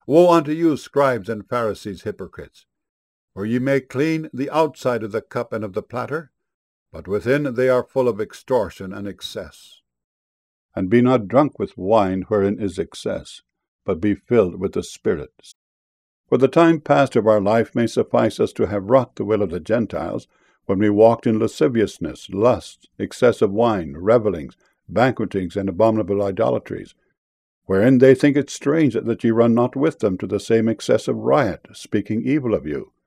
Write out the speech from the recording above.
Woe unto you, scribes and Pharisees, hypocrites! For ye make clean the outside of the cup and of the platter, but within they are full of extortion and excess. And be not drunk with wine wherein is excess, but be filled with the Spirit. For the time past of our life may suffice us to have wrought the will of the Gentiles, when we walked in lasciviousness, lust, excess of wine, revellings, banquetings, and abominable idolatries, wherein they think it strange that ye run not with them to the same excess of riot, speaking evil of you.